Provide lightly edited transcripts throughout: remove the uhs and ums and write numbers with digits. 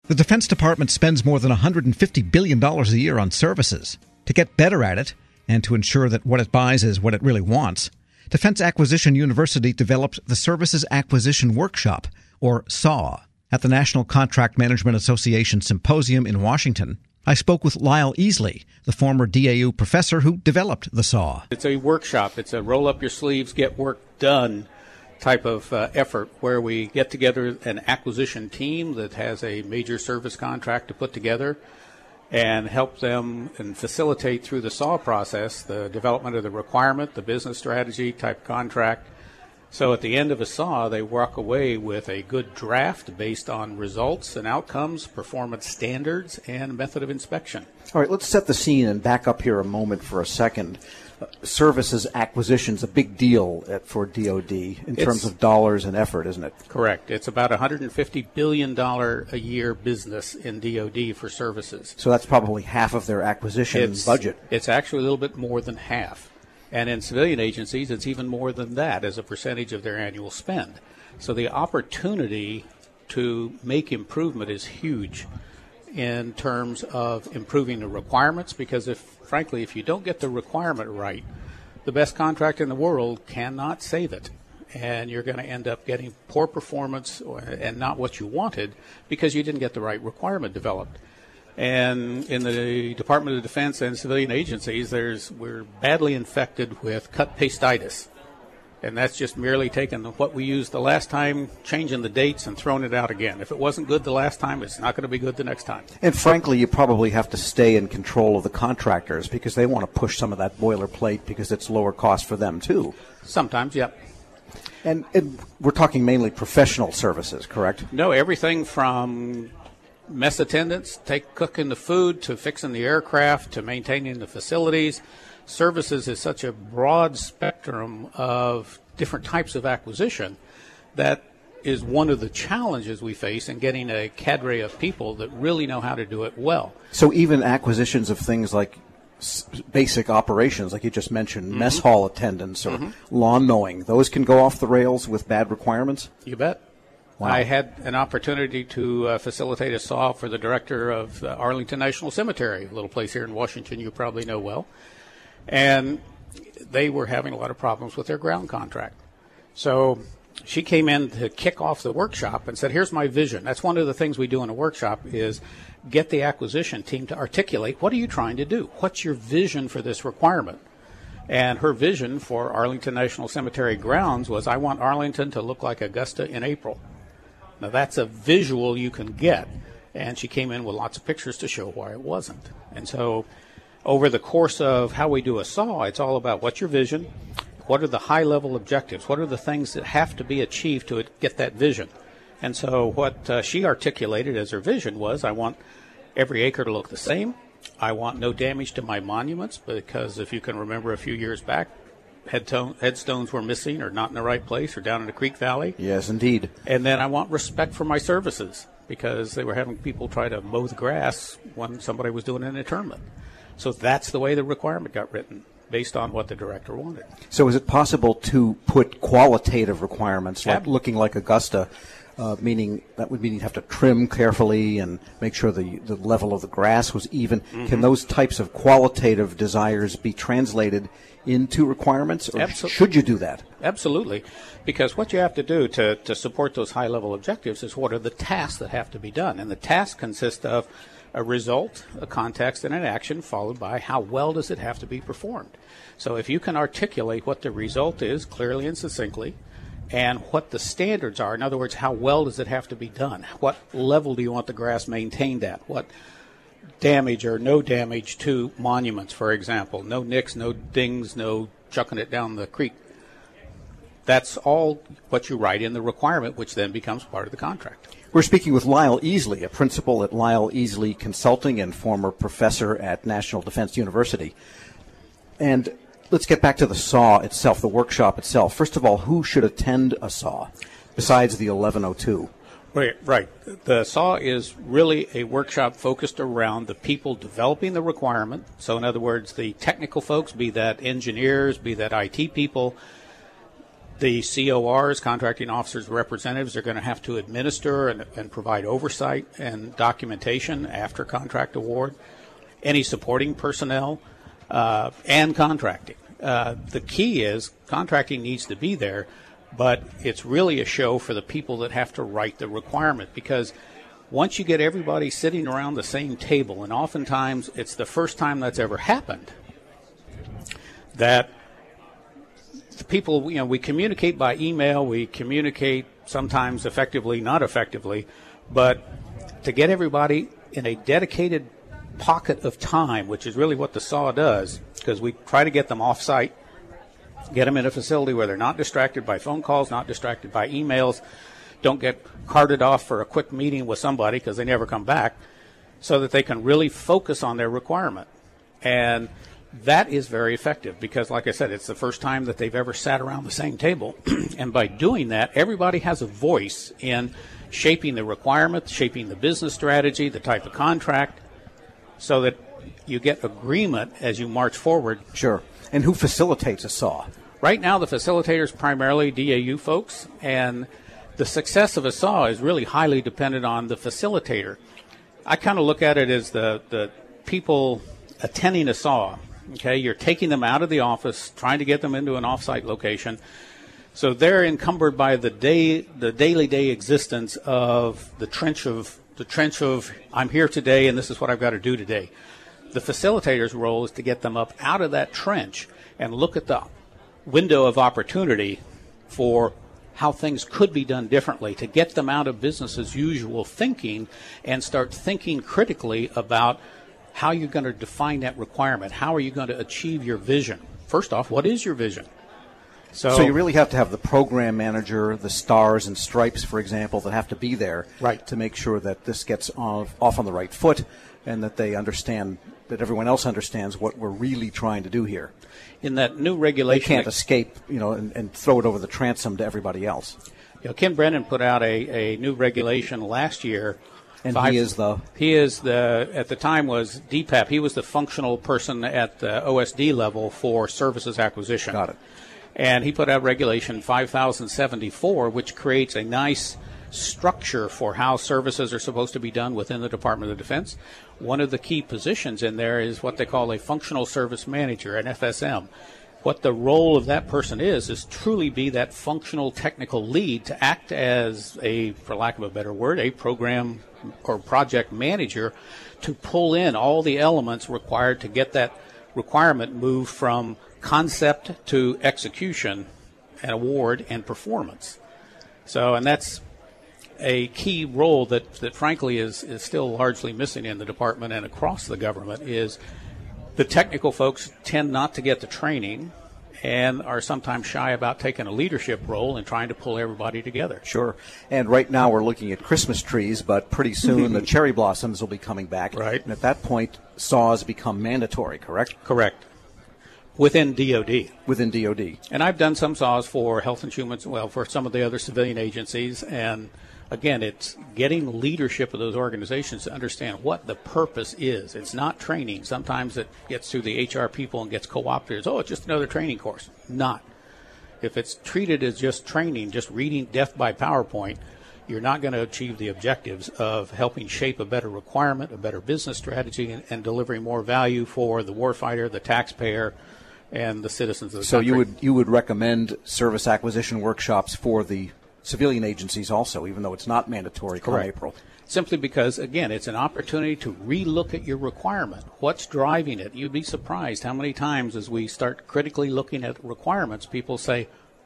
The Defense Department spends more than $150 billion a year on services. To get better at it, and to ensure that what it buys is what it really wants, Defense Acquisition University developed the Services Acquisition Workshop, or SAW. At the National Contract Management Association Symposium in Washington, I spoke with Lyle Easley, the former DAU professor who developed the SAW. It's a workshop. It's a roll-up-your-sleeves, get work done type of effort where we get together an acquisition team that has a major service contract to put together and help them and facilitate through the SAW process the development of the requirement, the business strategy type contract. So at the end of a SAW, they walk away with a good draft based on results and outcomes, performance standards, and method of inspection. All right, let's set the scene and back up here a moment for a second. Services acquisition's a big deal for DoD in terms of dollars and effort, isn't it? Correct. It's about $150 billion a year business in DoD for services. So that's probably half of their acquisition budget. It's actually a little bit more than half. And in civilian agencies, it's even more than that as a percentage of their annual spend. So the opportunity to make improvement is huge in terms of improving the requirements, because frankly, if you don't get the requirement right, the best contract in the world cannot save it. And you're going to end up getting poor performance and not what you wanted because you didn't get the right requirement developed. And in the Department of Defense and civilian agencies, we're badly infected with cut-pasteitis. And that's just merely taking what we used the last time, changing the dates, and throwing it out again. If it wasn't good the last time, it's not going to be good the next time. And frankly, you probably have to stay in control of the contractors because they want to push some of that boilerplate because it's lower cost for them, too. Sometimes, yep. And we're talking mainly professional services, correct? No, everything from mess attendants, cooking the food, to fixing the aircraft, to maintaining the facilities. Services is such a broad spectrum of different types of acquisition that is one of the challenges we face in getting a cadre of people that really know how to do it well. So even acquisitions of things like basic operations, like you just mentioned, mess hall attendants or lawn mowing, those can go off the rails with bad requirements? You bet. Wow. I had an opportunity to facilitate a SAW for the director of Arlington National Cemetery, a little place here in Washington you probably know well. And they were having a lot of problems with their ground contract. So she came in to kick off the workshop and said, here's my vision. That's one of the things we do in a workshop is get the acquisition team to articulate, what are you trying to do? What's your vision for this requirement? And her vision for Arlington National Cemetery grounds was, I want Arlington to look like Augusta in April. Now, that's a visual you can get, and she came in with lots of pictures to show why it wasn't. And so over the course of how we do a SAW, it's all about what's your vision, what are the high-level objectives, what are the things that have to be achieved to get that vision. And so what she articulated as her vision was, I want every acre to look the same. I want no damage to my monuments, because if you can remember a few years back, headstones were missing or not in the right place or down in the creek valley. Yes, indeed. And then I want respect for my services, because they were having people try to mow the grass when somebody was doing an interment. So that's the way the requirement got written, based on what the director wanted. So is it possible to put qualitative requirements, like looking like Augusta, meaning that would mean you'd have to trim carefully and make sure the level of the grass was even? Can those types of qualitative desires be translated into requirements, or should you do that? Absolutely, because what you have to do to support those high-level objectives is what are the tasks that have to be done. And the tasks consist of a result, a context, and an action, followed by how well does it have to be performed. So if you can articulate what the result is clearly and succinctly, and what the standards are, in other words, how well does it have to be done? What level do you want the grass maintained at? What damage or no damage to monuments, for example? No nicks, no dings, no chucking it down the creek. That's all what you write in the requirement, which then becomes part of the contract. We're speaking with Lyle Easley, a principal at Lyle Easley Consulting and former professor at National Defense University. And let's get back to the SAW itself, the workshop itself. First of all, who should attend a SAW besides the 1102? Right. The SAW is really a workshop focused around the people developing the requirement. So in other words, the technical folks, be that engineers, be that IT people, The CORs, contracting officers, representatives, are going to have to administer and provide oversight and documentation after contract award. Any supporting personnel and contracting. The key is contracting needs to be there, but it's really a show for the people that have to write the requirement, because once you get everybody sitting around the same table, and oftentimes it's the first time that's ever happened, that the people, we communicate by email, we communicate sometimes effectively, not effectively, but to get everybody in a dedicated pocket of time, which is really what the SAW does, because we try to get them off-site, get them in a facility where they're not distracted by phone calls, not distracted by emails, don't get carted off for a quick meeting with somebody because they never come back, so that they can really focus on their requirement. And that is very effective because, like I said, it's the first time that they've ever sat around the same table. And by doing that, everybody has a voice in shaping the requirement, shaping the business strategy, the type of contract, so that you get agreement as you march forward. Sure. And who facilitates a SAW? Right now, the facilitators primarily DAU folks, and the success of a SAW is really highly dependent on the facilitator. I kind of look at it as the people attending a SAW. Okay, you're taking them out of the office, trying to get them into an off-site location. So they're encumbered by the daily existence of the trench of I'm here today and this is what I've got to do today. The facilitator's role is to get them up out of that trench and look at the window of opportunity for how things could be done differently, to get them out of business as usual thinking and start thinking critically about how you're going to define that requirement. How are you going to achieve your vision? First off, what is your vision? So you really have to have the program manager, the stars and stripes, for example, that have to be there, right, to make sure that this gets off on the right foot and that they understand, that everyone else understands what we're really trying to do here. In that new regulation, they can't escape, and throw it over the transom to everybody else. Ken Brennan put out a new regulation last year. And he is at the time was DPAP. He was the functional person at the OSD level for services acquisition. Got it. And he put out Regulation 5074, which creates a nice structure for how services are supposed to be done within the Department of Defense. One of the key positions in there is what they call a functional service manager, an FSM. What the role of that person is truly be that functional technical lead to act as a, for lack of a better word, a program or project manager to pull in all the elements required to get that requirement moved from concept to execution and award and performance. So, and that's a key role that frankly is still largely missing in the department and across the government. Is the technical folks tend not to get the training and are sometimes shy about taking a leadership role and trying to pull everybody together. Sure. And right now we're looking at Christmas trees, but pretty soon the cherry blossoms will be coming back. Right. And at that point, SAWs become mandatory, correct? Correct. Within DOD. Within DOD. And I've done some SAWs for Health and Human, for some of the other civilian agencies, and again, it's getting leadership of those organizations to understand what the purpose is. It's not training. Sometimes it gets through the HR people and gets co-opted as, it's just another training course. Not. If it's treated as just training, just reading death by PowerPoint, you're not going to achieve the objectives of helping shape a better requirement, a better business strategy, and delivering more value for the warfighter, the taxpayer, and the citizens of the country. So you would recommend service acquisition workshops for the civilian agencies also, even though it's not mandatory come April? Simply because, again, it's an opportunity to relook at your requirement. What's driving it? You'd be surprised how many times as we start critically looking at requirements, people say,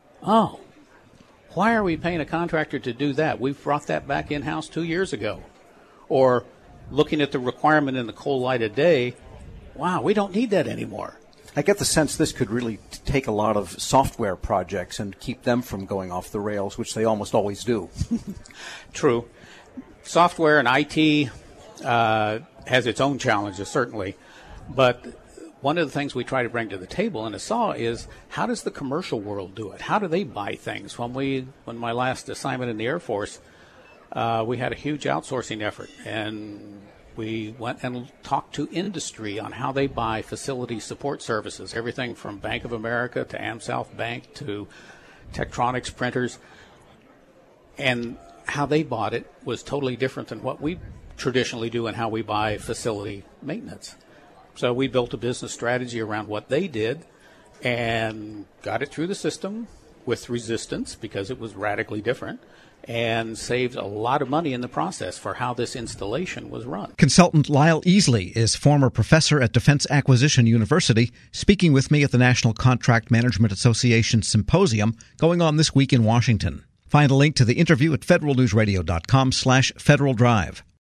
why are we paying a contractor to do that? We've brought that back in-house 2 years ago. Or looking at the requirement in the cold light of day, wow, we don't need that anymore. I get the sense this could really take a lot of software projects and keep them from going off the rails, which they almost always do. True. Software and IT has its own challenges, certainly. But one of the things we try to bring to the table in a SAW is, how does the commercial world do it? How do they buy things? When my last assignment in the Air Force, we had a huge outsourcing effort, and we went and talked to industry on how they buy facility support services, everything from Bank of America to AmSouth Bank to Tektronix printers. And how they bought it was totally different than what we traditionally do and how we buy facility maintenance. So we built a business strategy around what they did and got it through the system with resistance because it was radically different, and saved a lot of money in the process for how this installation was run. Consultant Lyle Easley is former professor at Defense Acquisition University, speaking with me at the National Contract Management Association Symposium going on this week in Washington. Find a link to the interview at federalnewsradio.com/Federal Drive.